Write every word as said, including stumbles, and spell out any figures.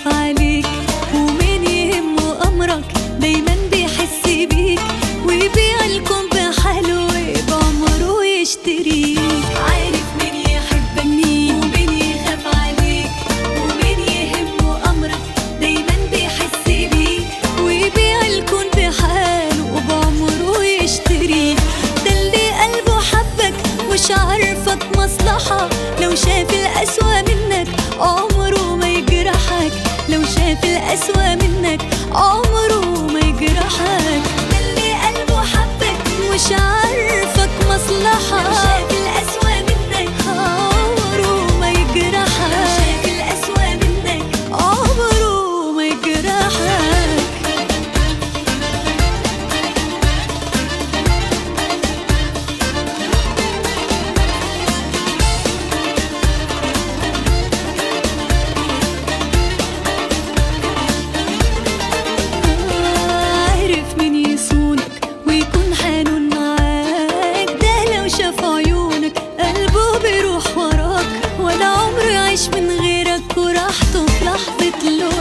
عليك ومين يهمه أمرك دايما بيحس بيك ويبيع الكون بحاله وبعمره يشتريك. عارف مين يحبك مين ومين يخاف عليك ومين يهمه أمرك دايما بيحس بيك ويبيع الكون بحاله وبعمره يشتريك. ده اللي قلبه حبك مش عارفك مصلحة، لو شاف الأسوأ منك عمره ما يجرحك، لو شاف الأسوأ منك عمره ما يجرحك. ده اللي قلبه حبك مش عارفك مصلحة، لو شاف الأسوأ منك عمره ما يجرحك، لو شاف الأسوأ منك عمره ما يجرحك. من غيرك وراحته في لحظة لو